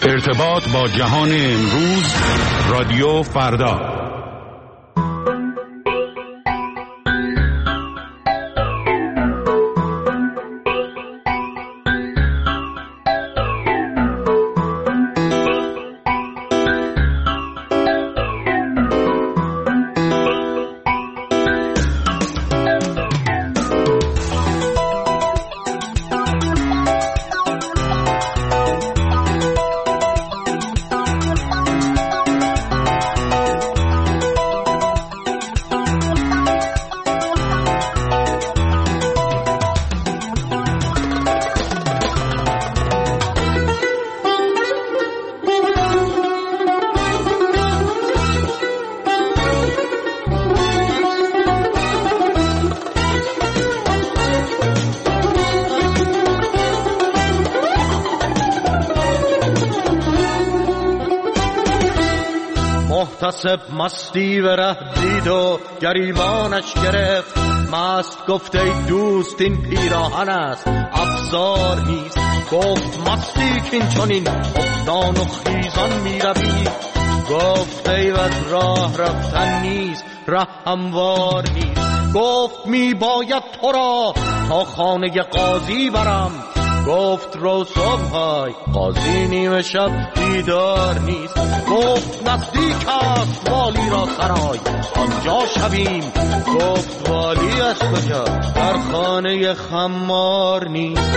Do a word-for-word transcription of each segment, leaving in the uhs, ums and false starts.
ارتباط با جهان امروز، رادیو فردا. محتسب مستی و ره دید و گریبانش گرفت، مست گفت ای دوست این پیراهن است افزار نیست. گفت مستی کین چنین افتان و خیزان می روی، گفت ای از راه رفتن نیست ره هموار نیست. گفت می باید تو را تا خانه قاضی برم، گفت رو صبحای قاضی نیمه شب بیدار نیست. گفت نزدیک است والی را سرای آنجا شویم، گفت والی از کجا در خانه خمار نیست.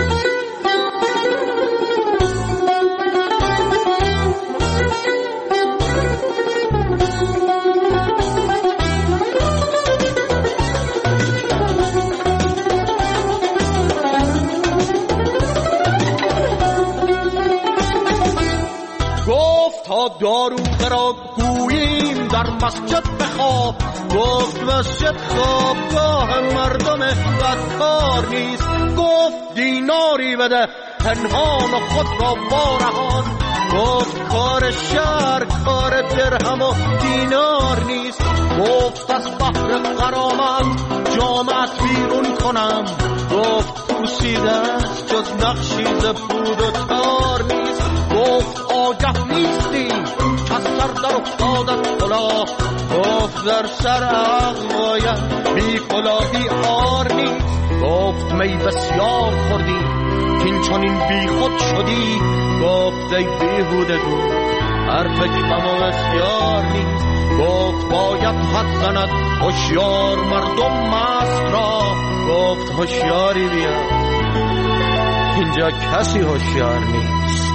تا داروغه را گوییم در مسجد بخواب، گفت مسجد خوابگاه مردم بدکار نیست. گفت دیناری بده پنهان و خود را وارهان، گفت کار شهر کار درهم و دینار نیست. گفت از بحر غرامت جامعت بیرون کنم، گفت پوسیده است جز نقشی ز پود و تار نیست. گفت آگه نیستیم که سر در افتادت کلاه، گفت در سر عقل باید بی کلاهی آر نیست. گفت می بسیار خوردی کین چنین بی خود شدی، گفت ای بیهوده گو حرف کم و بسیار نیست. گفت باید حد زند هوشیار مردم مست را، گفت هوشیاری بیا اینجا کسی هوشیار نیست.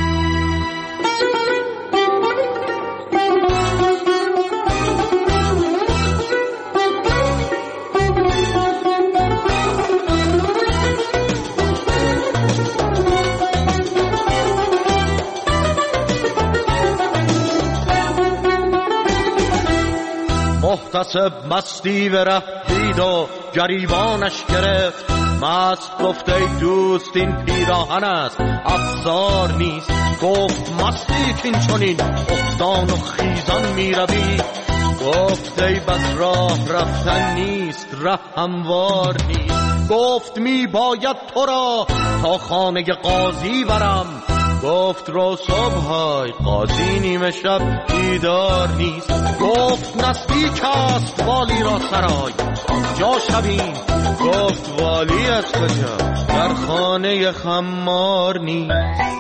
محتسب مستی و ره دید و گریبانش گرفت، مست گفت ای دوست این پیراهن است افزار نیست. گفت مستی کین چنین افتان و خیزان می روی، گفت ای بس راه رفتن نیست ره هموار نیست. گفت می باید تو را تا خانه قاضی برم، گفت رو صبحای قاضی نیمه شب بیدار نیست. گفت نزدیک است والی را سرای آنجا شویم، گفت والی از کجا در خانه خمار نیست.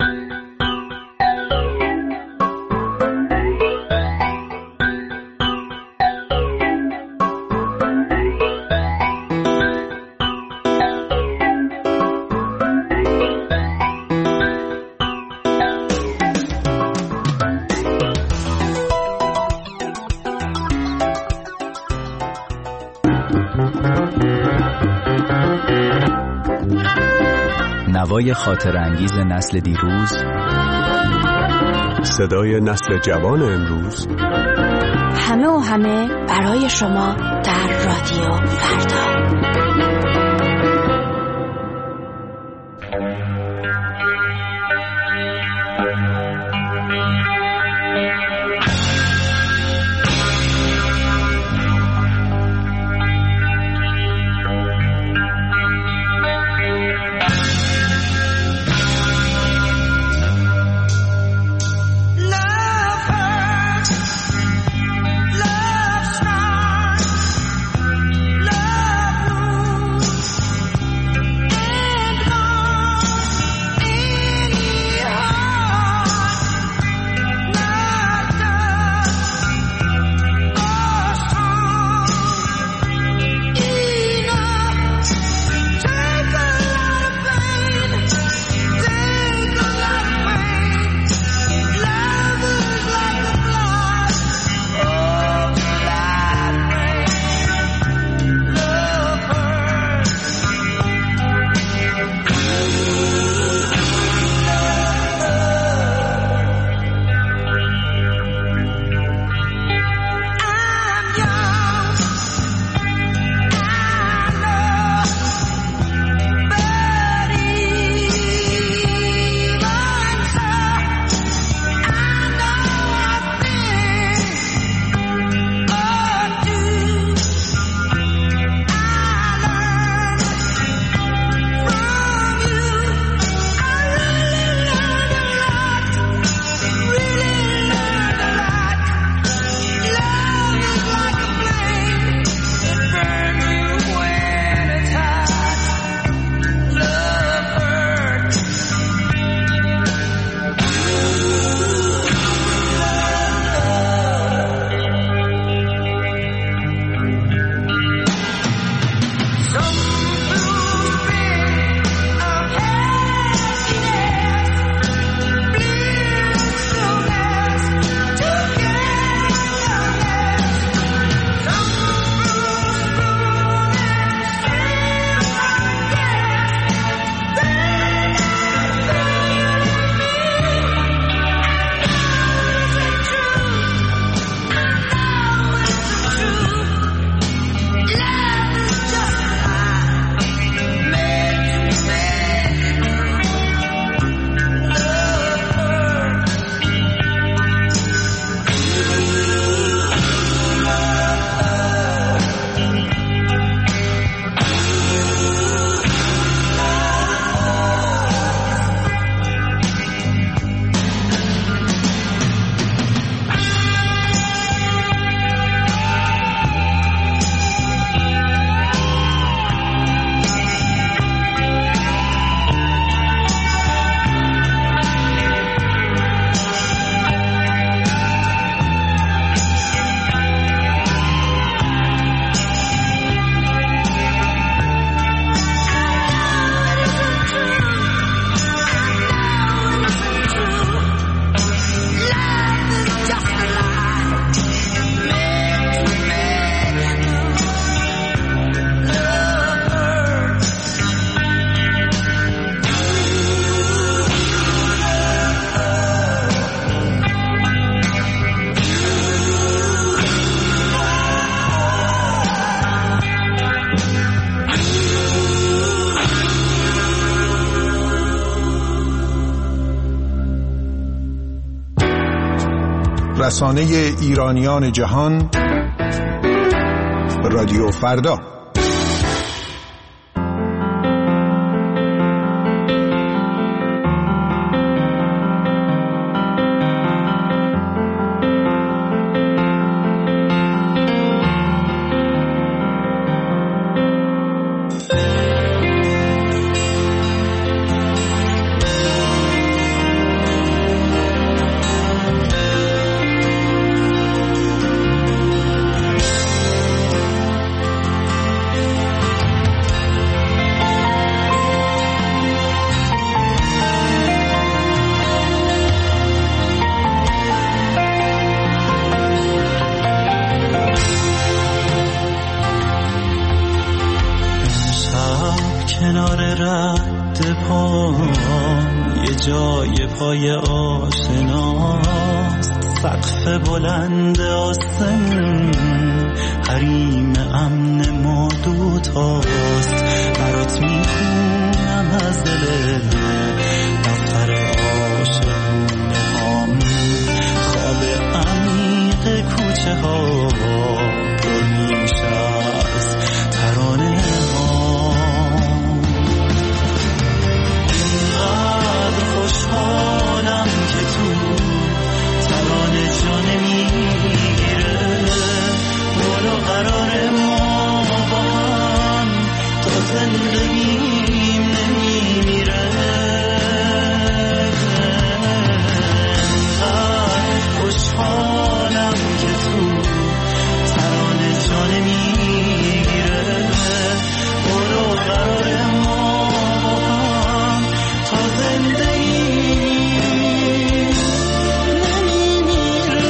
نوای خاطر انگیز نسل دیروز، صدای نسل جوان امروز، همه و همه برای شما در رادیو فردا. رسانه ایرانیان جهان، رادیو فردا. پای آشناست، سقف بلند آسمون حریم امن ما دوتاست. برات میخونم از دل دفتر عاشقونه هام، خواب عمیق کوچه ها پر میشه از ترانه ها. اینقدر خوشحالم که تو ترانه جانه میگیره، ولو قرار ما با هم تا زندگیم نمیمیره. اینقدر خوشحالم که تو ترانه جانه میگیره، ولو قرار ما با هم تا زندگیم نمیمیره.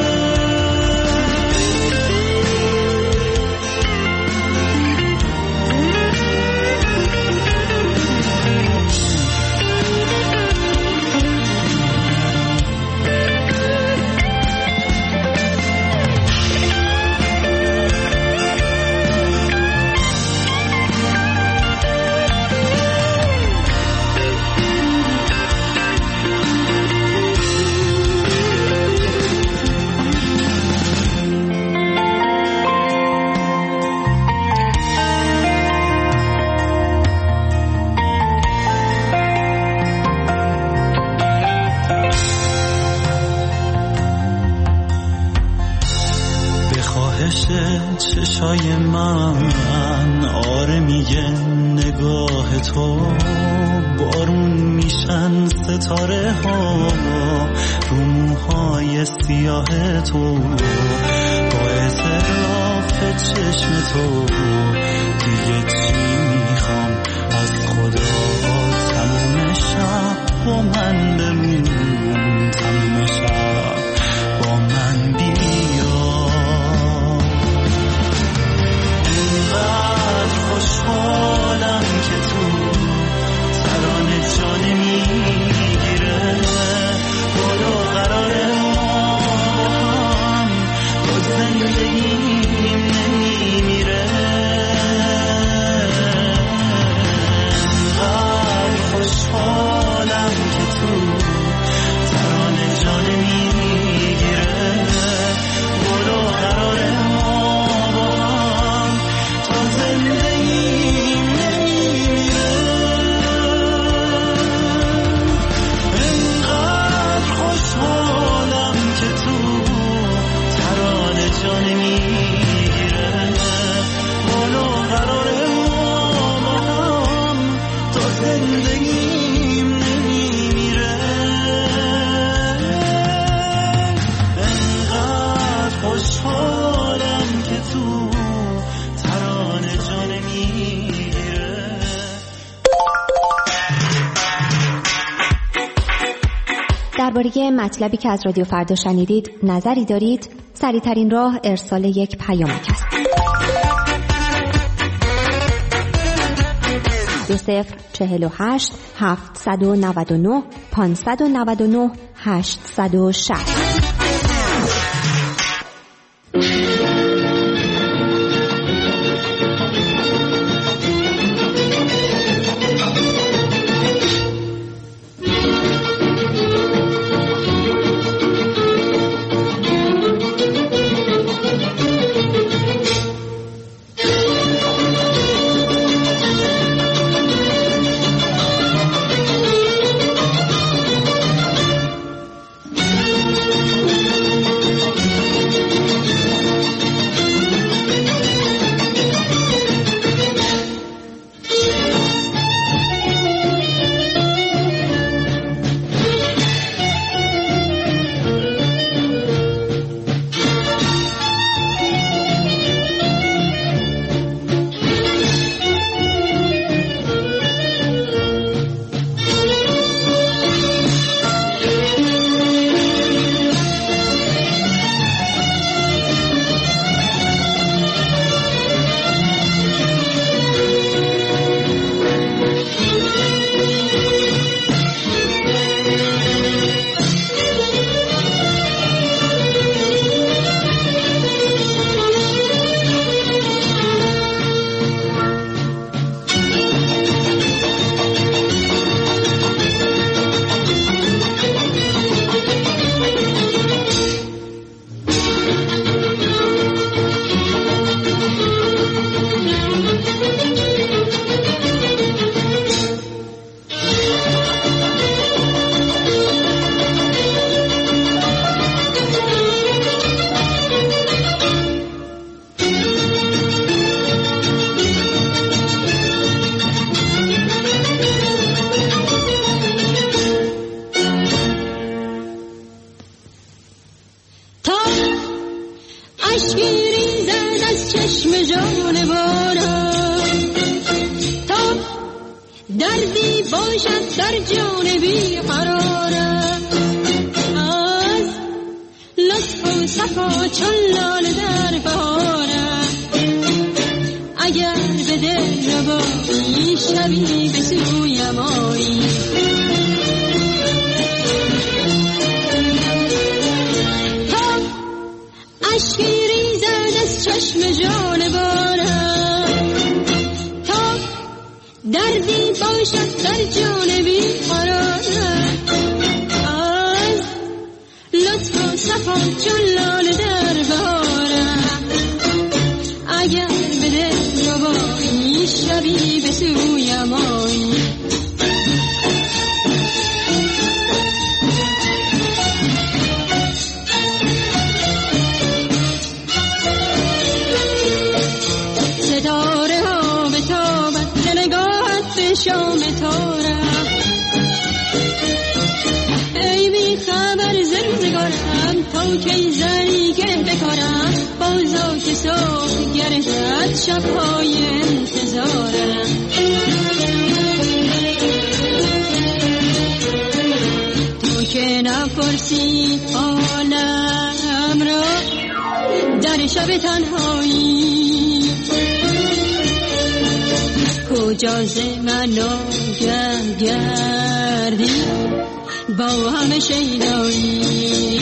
چشای من آره میگه نگاه تو، بارون میشن ستاره ها رو موهای سیاه تو، با اعتراف چشم تو دیگه چی میخوام از خدا. تموم شب با من بمون، تموم شب با من بیا. اینقدر خوشحالم که تو ترانه جانه میگیره، ولو قرار ما با هم با زندگیم نمیمیره. اینقدر خوشحالم که تو ترانه جانه میگیره، ولو قرار ما با هم تا زندگیم نمیمیره. اینقدر خوشحالم که تو ترانه جانه میگیره، ولو قرار ما با هم تا زندگیم نمیمیره. اینقدر خوشحالم که تو ترانه جانه میگیره. درباره مطلبی که از رادیو فردا شنیدید نظری دارید؟ سریع‌ترین راه ارسال یک پیامک است. دو صفر چهل و هشت هفتصد و نود و نه پانصد و نود و نه هشتصد و شصت. اشکی ریزد از چشم جانورم تا دردی باشد در جان بی قرارم از لطف و صفا چون لاله در بهارم اگر به دل ربایی شبی به سویم آیی تا اشکی ریزد از چشم جانورم تا دردی باشد در جان بی قرارم از لطف و صفا چون لاله در بهارم اگر به دل ربایی شبی به سویم آیی ستاره ها به تابت که نگاهت به شام تارم ای بی خبر زندگارم تا کی زنی گره بکارم بازا که صبح گردد شبهای انتظارم تو که نپرسی حالم را در شب تنهایی کجا ز من آگه گردی با همه شیدایی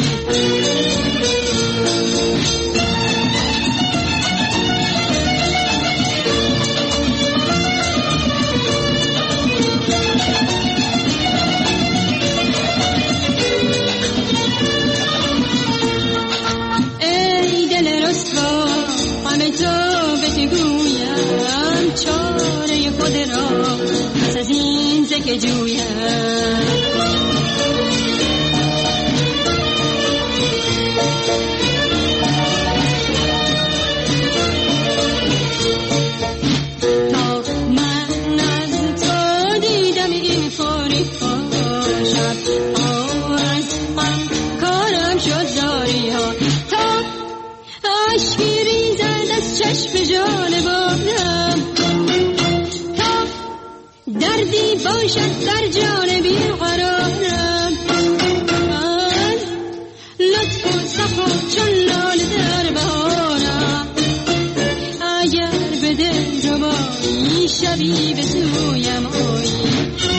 ای دل رسوا همه تو بگویم چاره خود را پس از این زک جویم دردی باشد در جان بی قرارم من لطف و صفا چون لاله در بهارم اگر به دل ربایی شبی به سویم آیی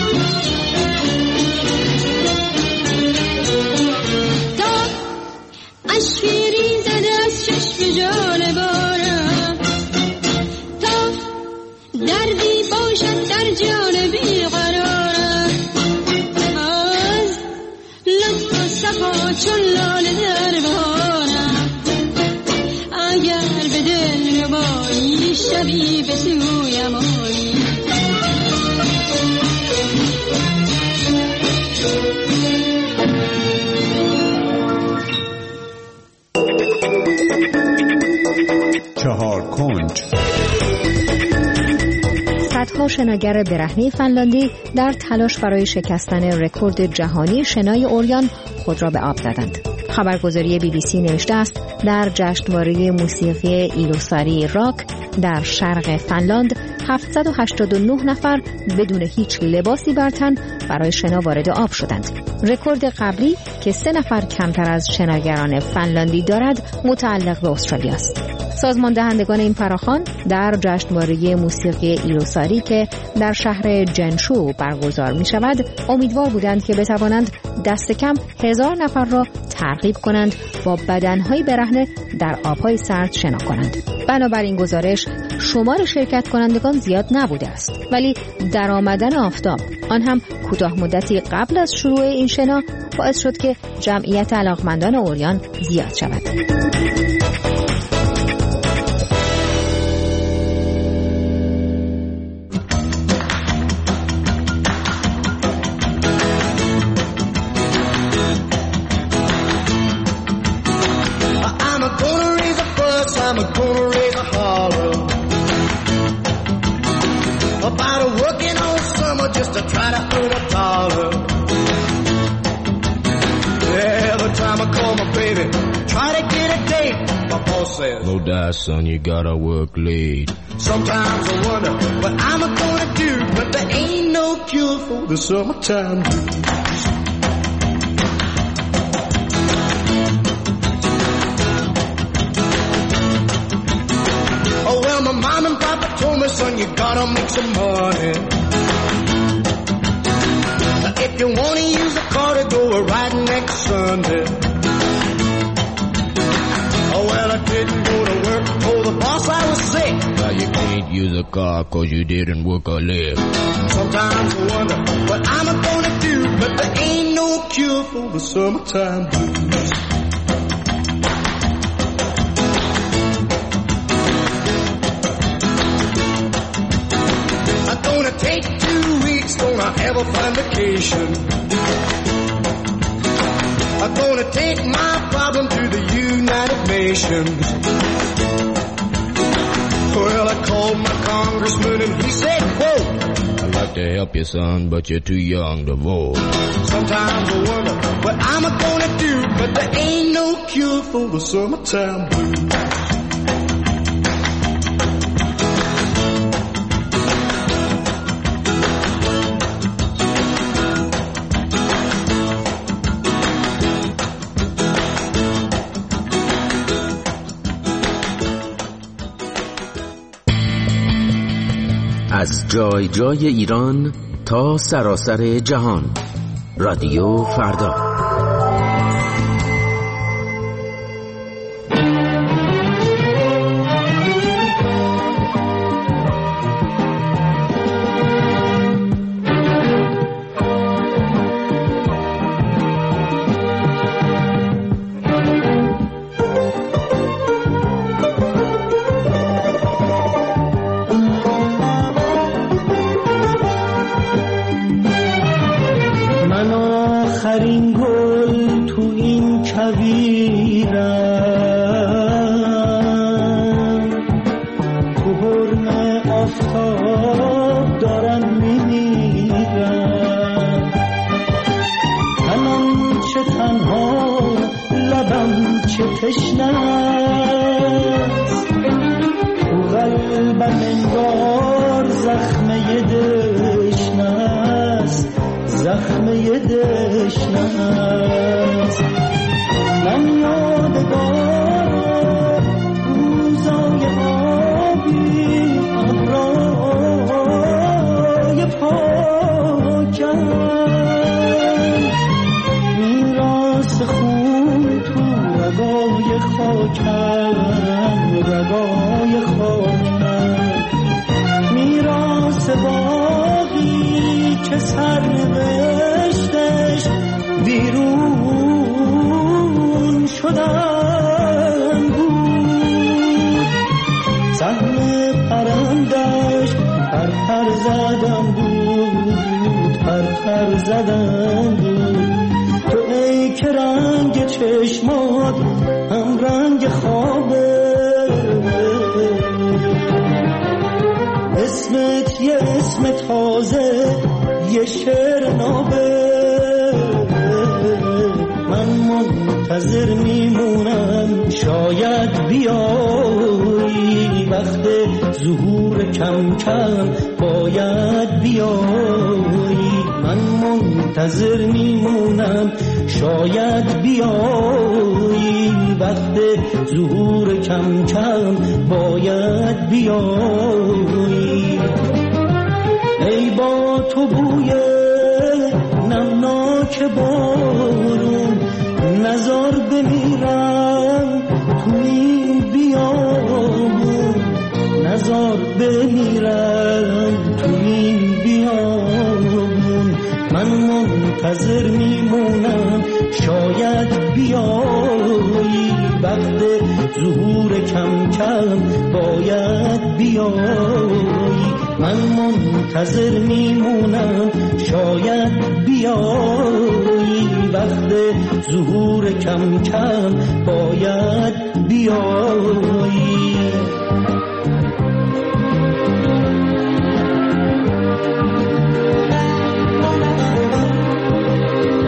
تا اشکی ریزد از چشم جانورم تا دردی باشد در جان بی قرارم از لطف و صفا چون لاله در بهارم اگر به دل ربایی شبی به سویم آیی چهار کنج. صدها شناگر برهنه فنلاندی در تلاش برای شکستن رکورد جهانی شنای اوریان خود را به آب زدند. خبرگزاری بی بی سی نوشته است در جشنواره موسیقی ایلوساری راک در شرق فنلاند هفتصد و هشتاد و نه نفر بدون هیچ لباسی بر تن برای شنا وارد آب شدند. رکورد قبلی که سه نفر کمتر از شناگران فنلاندی دارد متعلق به استرالیا است. سازمان دهندگان این فراخوان در جشنواره موسیقی ایلوساری که در شهر جنشو برگزار می شود امیدوار بودند که بتوانند دست کم هزار نفر را ترغیب کنند با بدنهای برهنه در آبهای سرد شنا کنند. بنابراین گزارش شمار شرکت کنندگان زیاد نبوده است، ولی در آمدن آفتاب آن هم کوتاه مدتی قبل از شروع این شنا باعث شد که جمعیت علاقمندان اوریان زیاد شود. I'm gonna raise a holler about a working all summer just to try to earn a dollar. Every time I call my baby, try to get a date, my boy boss says. No die, son, you gotta work late. Sometimes I wonder what I'm gonna do, but there ain't no cure for the summertime blues. Oh well, my mom and papa told me, son, you gotta make some money. If you wanna use a car to go a riding next Sunday. Oh well, I didn't go to work, told the boss I was sick. Now you can't use a car cause you didn't work or live. Sometimes I wonder what I'm gonna do, but there ain't no cure for the summertime blues. I'm gonna take two weeks, gonna have a fun vacation. I'm gonna take my problem to the United Nations. Well, I called my congressman and he said, quote, I'd like to help you, son, but you're too young to vote. Sometimes I wonder what I'm gonna do, but there ain't no cure for the summertime blues. از جای جای ایران تا سراسر جهان. رادیو فردا.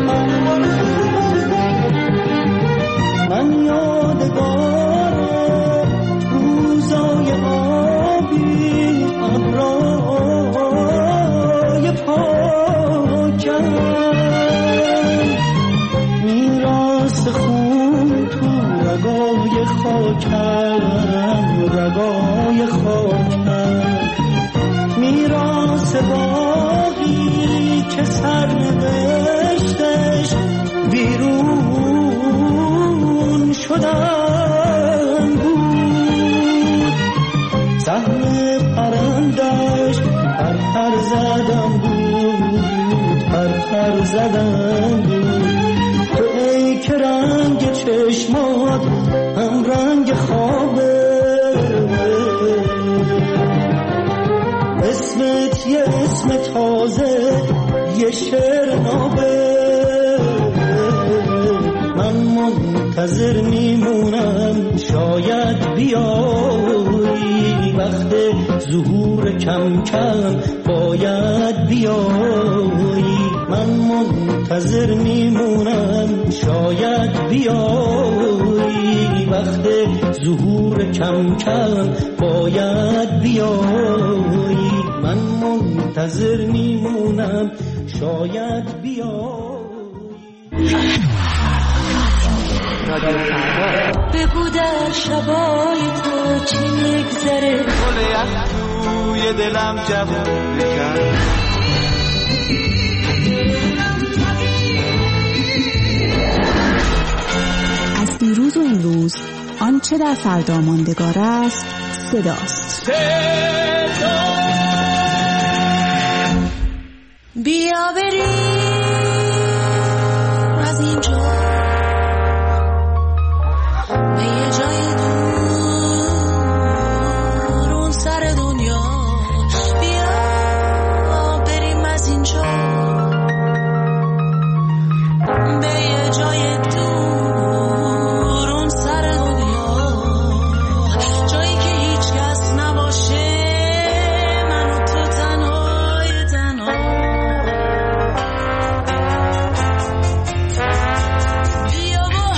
من یادگار سر زدن تو ای که رنگ چشمات هم رنگ خوابه، اسمت یه اسم تازه یه شعر نابه. من منتظر میمونم شاید بیایی، وقت ظهور کم کم باید بیایی. من منتظر میمونم شاید بیایی، وقت ظهور کم کم باید بیایی. من منتظر میمونم شاید بیایی. بگو در شبای تو چی میگذره، گل یخ توی دلم جوون بکن. از دیروز و امروز آنچه در فردا ماندگار است صداست. بیا بریم از اینجا به یه جای دور اون سر دنیا. بیا بریم از اینجا به یه جای دور اون سر دنیا، جایی که هیچ کس نباشه، من و تو تنهای تنها. بیا با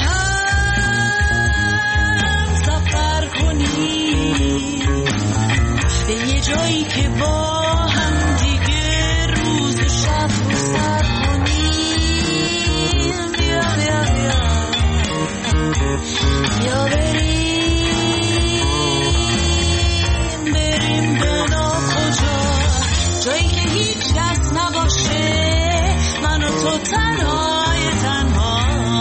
هم سفر کنیم به یه جایی که با هم دیگه روز و شب رو سر کنیم. بیا بیا بیا بیا بریم بریم به ناکجا، جایی که هیچ کس نباشه، من و تو تنهای تنها.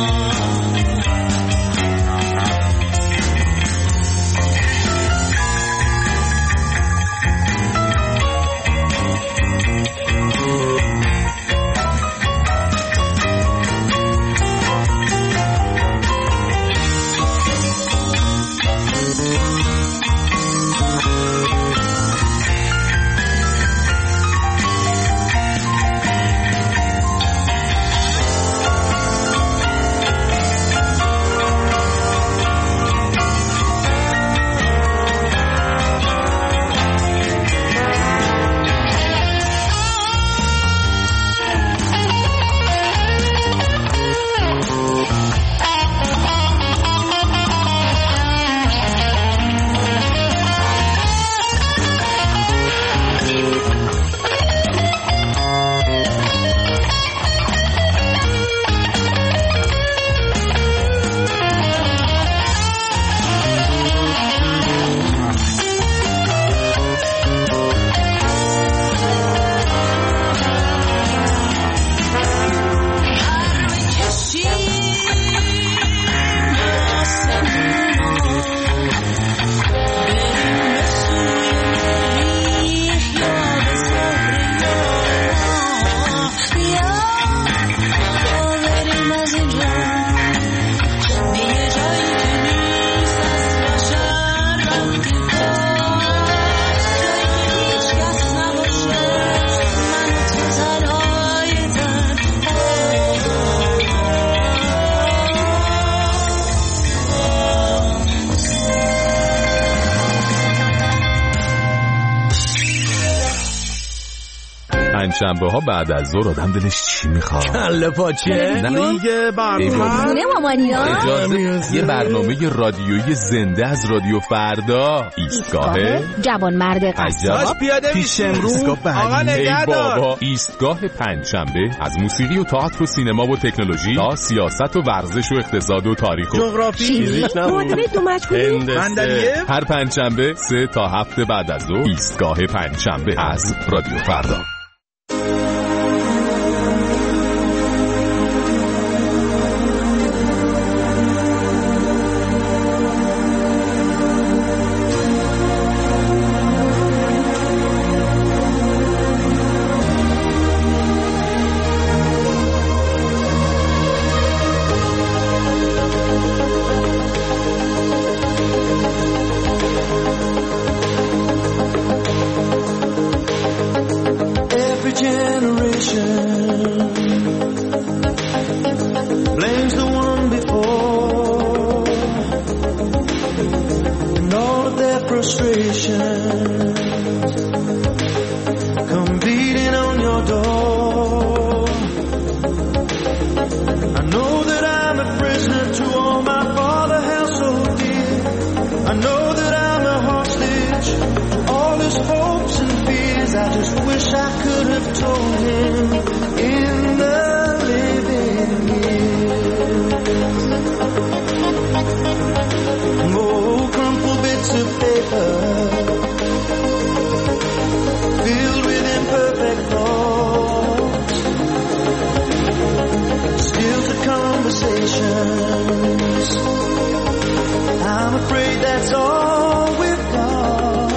شنبه ها بعد از ظهر آدم دلش چی میخواد؟ کله پاچه؟ نه دیگه برنامه یه برنامه رادیویی زنده از رادیو فردا. ایستگاه جوان مرد قصاب پیش امروز. آقا نگهدار. ایستگاه پنجشنبه از موسیقی و تئاتر و سینما و تکنولوژی تا سیاست و ورزش و اقتصاد و تاریخ و جغرافی. معادله دو مجهولی. هر پنجشنبه سه تا هفت بعد از ظهر. ایستگاه پنجشنبه از رادیو فردا. told him in the living years. Oh, crumpled bits of paper filled with imperfect thoughts, still to conversations. I'm afraid that's all we've got.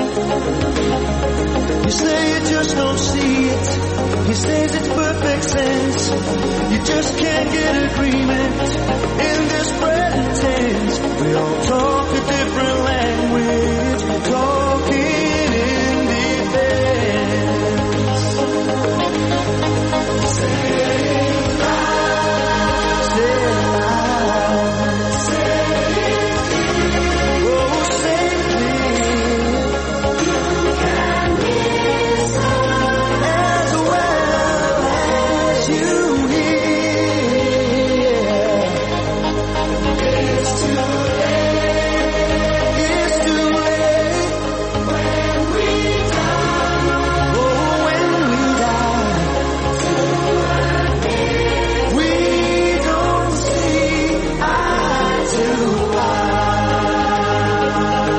You say you just don't see it. He says it's perfect sense. You just can't get agreement in this present tense. We all talk a different language, talking in defense. Say it loud, say it loud, say it clear. Oh, say it clear. You can listen as well as you hear. It's too late, it's too late when we die. Oh, when we die. We don't see eye to eye.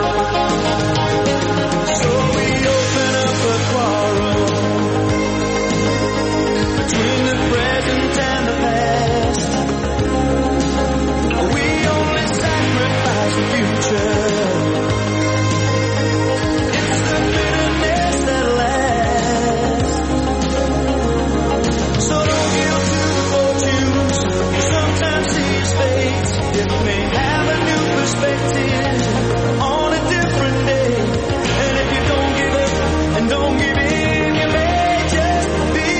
So we open up a quarrel between the present and the past. We only sacrifice the future. It's the bitterness that lasts. So don't yield to the fortunes you sometimes see as fate. It may have a new perspective on a different day. And if you don't give up and don't give in, you may just be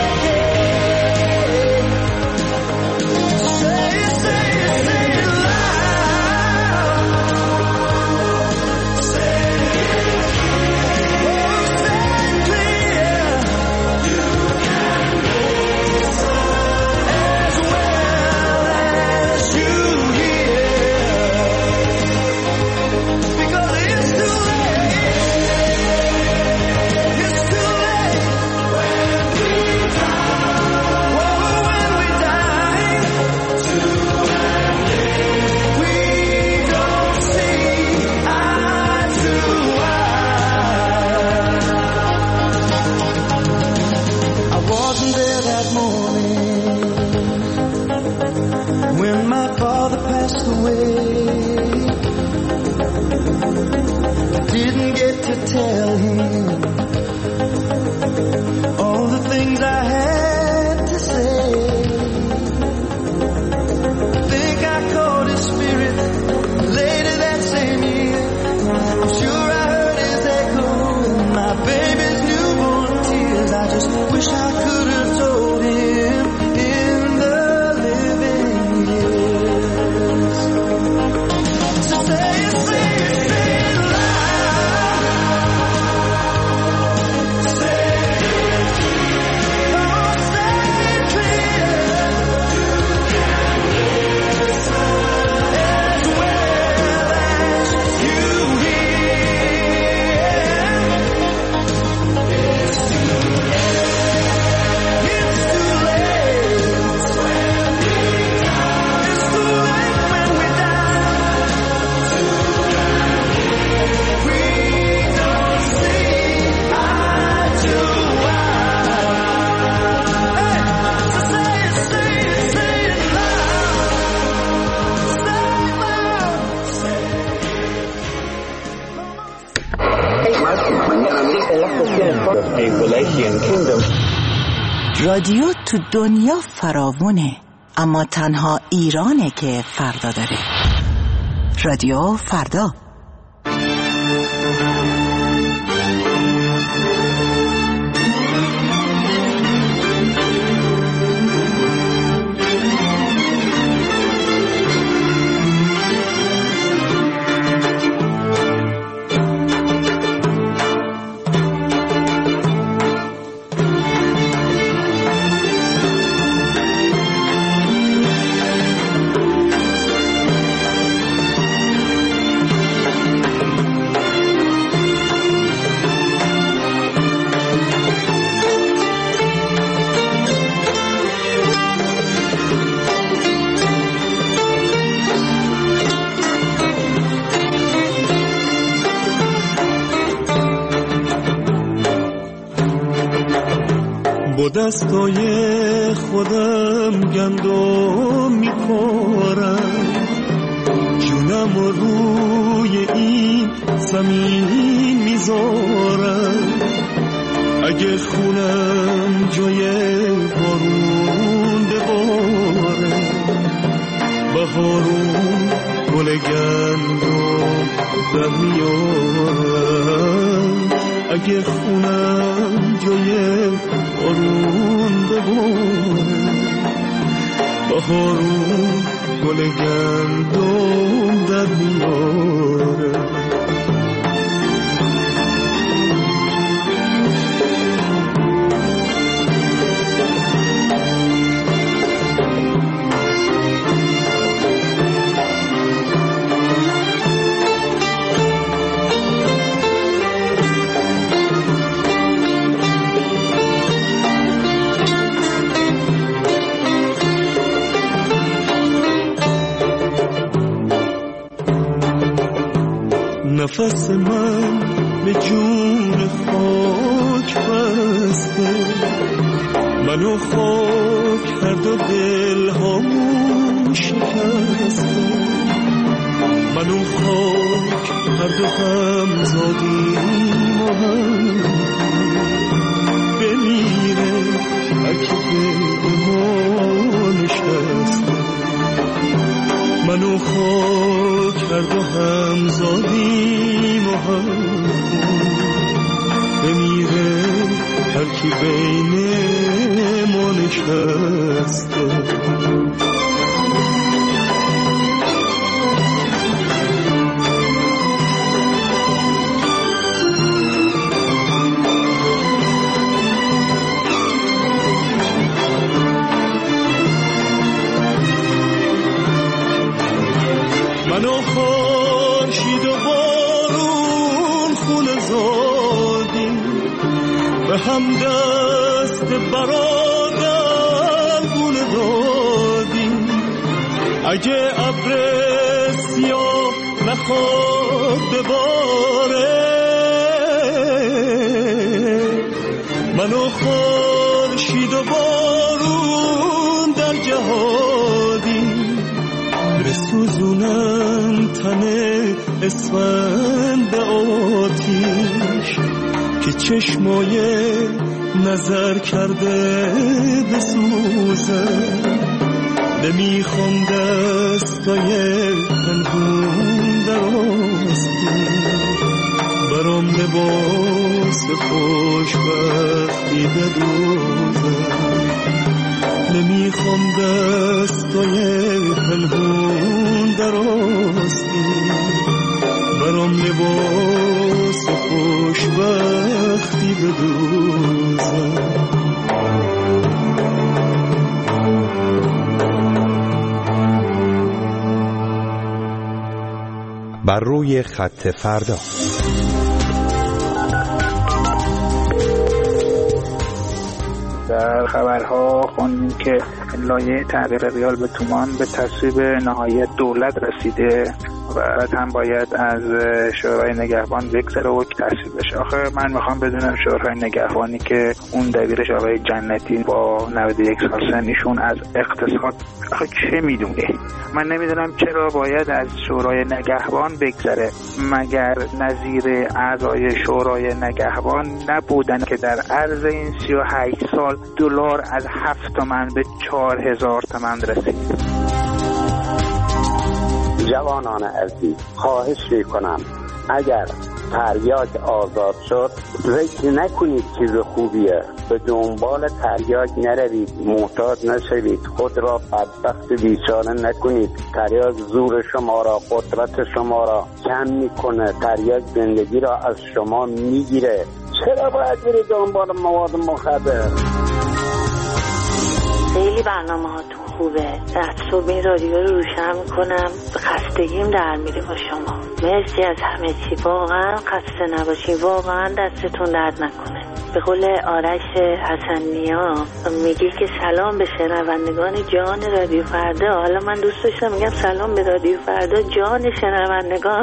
okay. Say it, say it, say it loud. Say it clear. Oh, say it clear. You can listen as well as you hear. Because it's too late. It's too late when we die. Oh, when we die. We don't see eye to eye. I wasn't there that morning when my father passed away. Didn't get to tell him all the things I had to say. Think I caught his spirit later that same year. I'm sure I heard his echo in my baby's newborn tears. I just wish I could have told him in the living years. So say it, say it, say it loud. Say it clear. Oh, say it clear. As well as you hear. It's too late. It's too late. It's too late when we die. We don't see eye to eye. Hey, so say it, say it, say it loud. Say it loud. رادیو تو دنیا فراوونه، اما تنها ایرانه که فردا داره. رادیو فردا. دستای خودم گندم میخورم، جونم روی این زمین میذارم. اگه خونم جای بارون بباره، بهارون گل گندم در میارم. اگه خونم جای بارون بباره، بهارون گل گندم در میارم. نفس من به جون خاک بسته، منو خاک کرد و دل هامون شکسته. منو خاک کرد و هم زادیم و هم بمیره اگه به ما نشسته. منو خاک کرد و هم زادیم و هم بمیره هر کی بین ما نشسته. منو خورشید و بارون خونه زادیم، به هم دست برادر گونه دادیم. اگه ابر سیاه نخواد بباره، منو خورشید و بارون در جهادیم. بسوزونم تن اسفند به آتیش که چشمای نظر کرده بسوزه. نمیخوام دستای پنهون در آستین، برام لباس خوشبختی بدوزه. نمیخوام دستای پنهون در آستین، برام لباس خوشبختی بدوزه. بر روی خط فردا. در خبرها خوندیم که لایحه تغییر ریال به تومان به تصویب نهایی دولت رسیده و هم باید از شورای نگهبان بگذره و تصویب بشه. آخه من میخوام بدونم شورای نگهبانی که اون دبیرش آقای جنتی با نود و یک سال سنشون از اقتصاد آخه چه میدونه؟ من نمیدونم چرا باید از شورای نگهبان بگذره. مگر نظیر اعضای شورای نگهبان نبودن که در عرض این سی و هشت سال دلار از هفت تومن به چهار هزار تومن رسید؟ جوانان عزیز، خواهش میکنم اگر تریاک آزاد شد فکر نکنید چیز خوبیه، به دنبال تریاک نروید، محتاج نشوید، خود را بدبخت بیچاره نکنید. تریاک زور شما را، قدرت شما را کم میکنه، تریاک زندگی را از شما میگیره. چرا باید برید دنبال مواد مخدر؟ خیلی برنامه هاتون خوبه. رد صبح این رادیو رو روشن میکنم، خستگیم در میره با شما. مرسی از همه چی، واقعا خسته نباشین، واقعا دستتون درد نکنه. به قول آرش حسنیا میگه که سلام به شنوندگان جان رادیو فردا. حالا من دوست داشتم میگم سلام به رادیو فردا جان شنوندگان.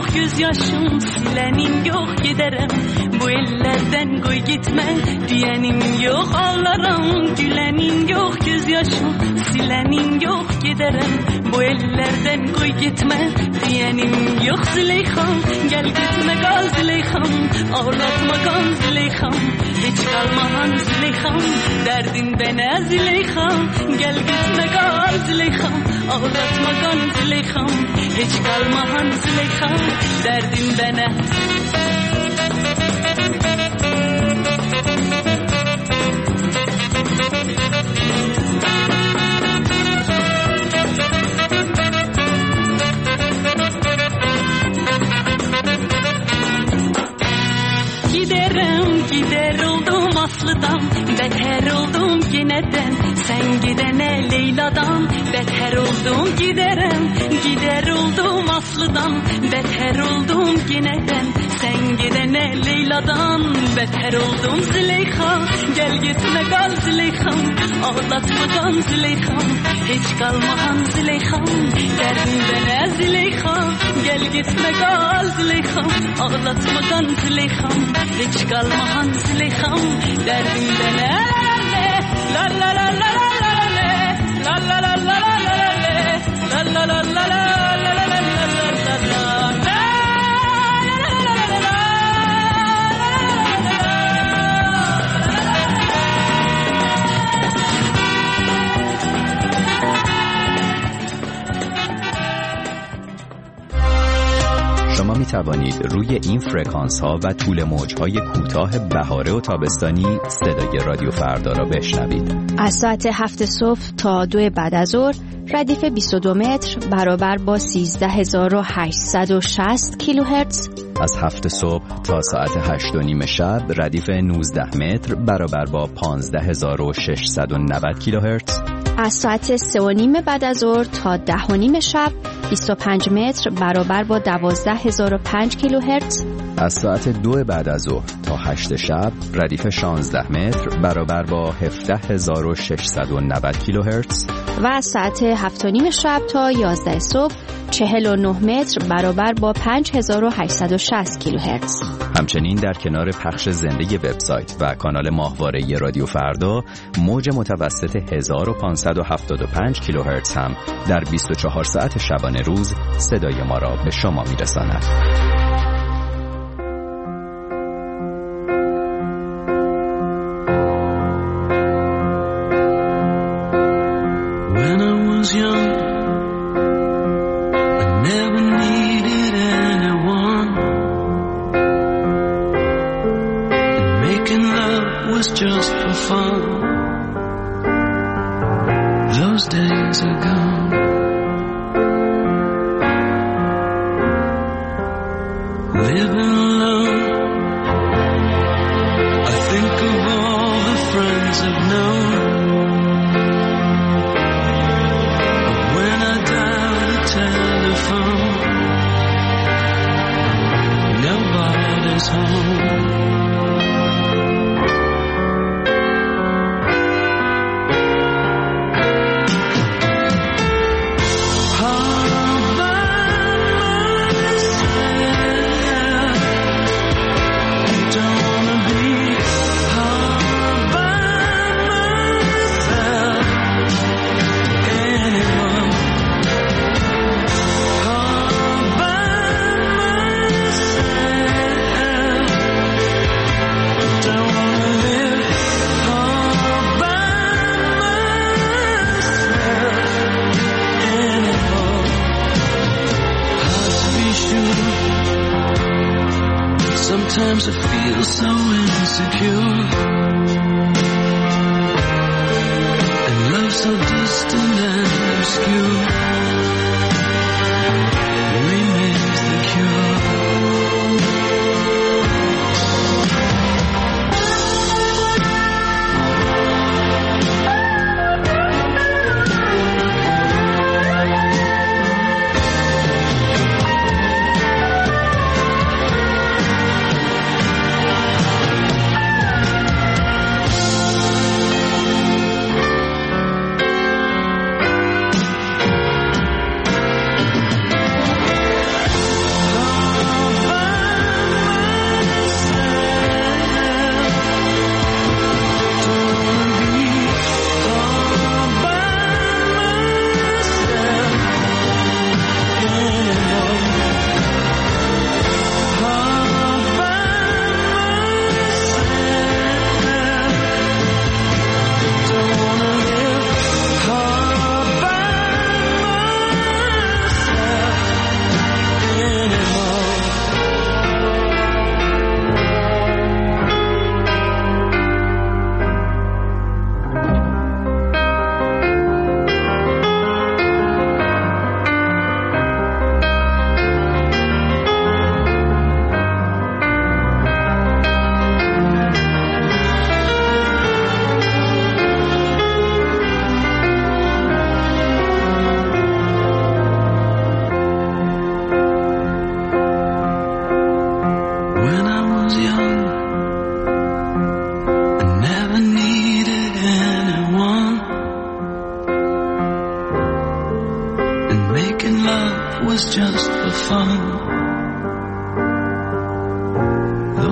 yok gözyaşım silenim yok giderim bu ellerden koy gitme diyenim yok ağlarım gülenim yok gözyaşım silenim yok giderim bu ellerden koy gitme diyenim yok Züleyxam gel gitme kal Züleyxam ağlatma kan Züleyxam hiç kalmahan Züleyxam derdin bana Züleyxam gel gitme kal Züleyxam ağlatma kan Züleyxam hiç kalmahan Züleyxam derdin bana Giderim gider oldum aslıdan beter oldum yeniden sen gidene Leyla'dan beter oldum giderim gider oldum aslıdan beter oldum yeniden sen gidene Leyla'dan beter oldum Züleyxam gel gitme kal Züleyxam ağlatma kan Züleyxam hiç kalmahan Züleyxam derdin bana Züleyxam gel gitme kal Züleyxam ağlatma kan Züleyxam hiç kalmahan Züleyxam derdin bana la la la la la la la la la la la la la la la شما می توانید روی این فرکانس ها و طول موج های کوتاه بهاره و تابستانی صدای رادیو فردا را بشنوید. از ساعت هفت صبح تا دو بعد از ظهر ردیف بیست و دو متر برابر با سیزده هزار و هشتصد و شصت کیلوهرتز. از هفت صبح تا ساعت هشت و نیم شب ردیف نوزده متر برابر با پانزده هزار و ششصد و نود کیلوهرتز. از ساعت سه و نیم بعد از ظهر تا ده و نیم شب بیست و پنج متر برابر با دوازده هزار و پنج کیلوهرتز. از ساعت دو بعد از ظهر تا هشت شب ردیف شانزده متر برابر با هفده هزار و ششصد و نود کیلوهرتز. و از ساعت هفت و نیم شب تا یازده صبح چهل و نه متر برابر با پنج هزار و هشتصد و شصت کیلوهرتز. همچنین در کنار پخش زنده وبسایت و کانال ماهواره رادیو فردا موج متوسط هزار و پانصد و هفتاد و پنج کیلوهرتز هم در بیست و چهار ساعت شبانه روز صدای ما را به شما میرساند. Sometimes I feel so insecure, and love so distant and obscure remains the cure.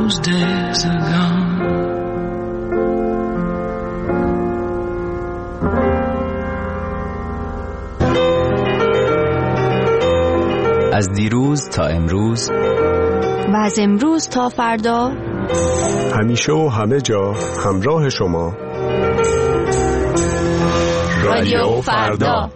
those days are gone. از دیروز تا امروز و از امروز تا فردا، همیشه و همه جا همراه شما. رادیو فردا.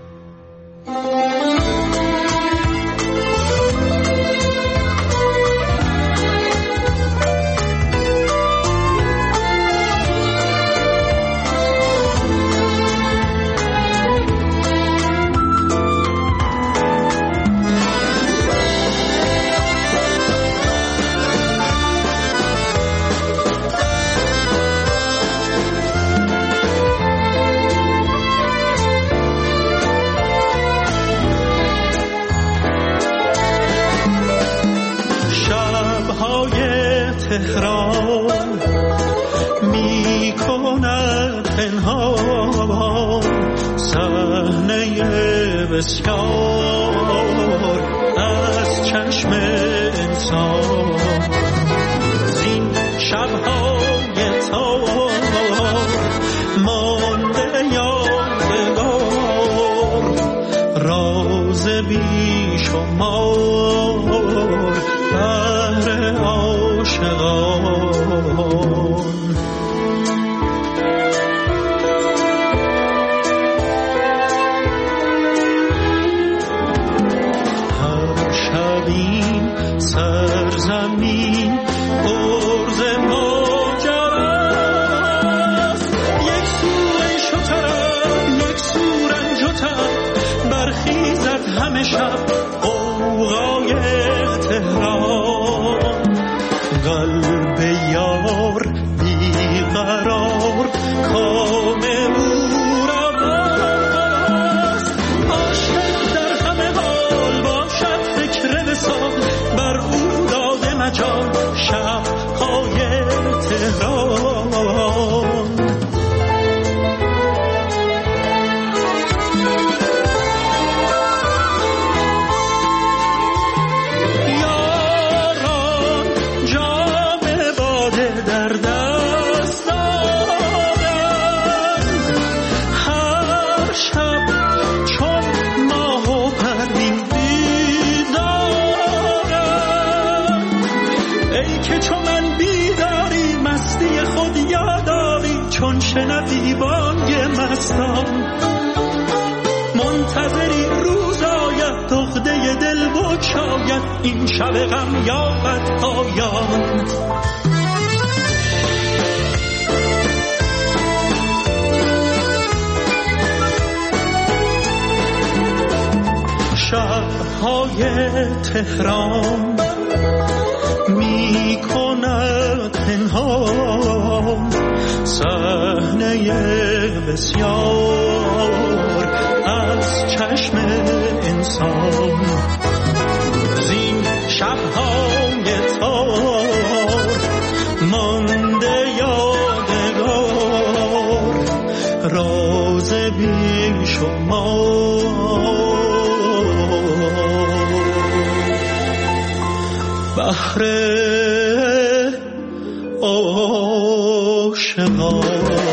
تهران می کند پنهان صحنه بسیار از چشم انسان. زین شبهای تار مانده یادگار، راز بی شمار بهر عاشقان. هر شب این سرزمین پرز ماجراست، یک سو عیش و طرب یک سو رنج و تب، برخیزد همه شب غوغای تهران. قلب یار بیقرار کام او را باست، عاشق در همه حال باشد فکر وصال، بر او داده مجال شب‌های تهران. شنوی بانگ مستان، منتظری روز آید دغده دل بگشاید، این شب غم یابد پایان. شب‌های تهران می کند پنهان صحنه بسیار از چشم انسان. زین شب‌های تار مانده یادگار، راز بی شمار بهر عاشقان.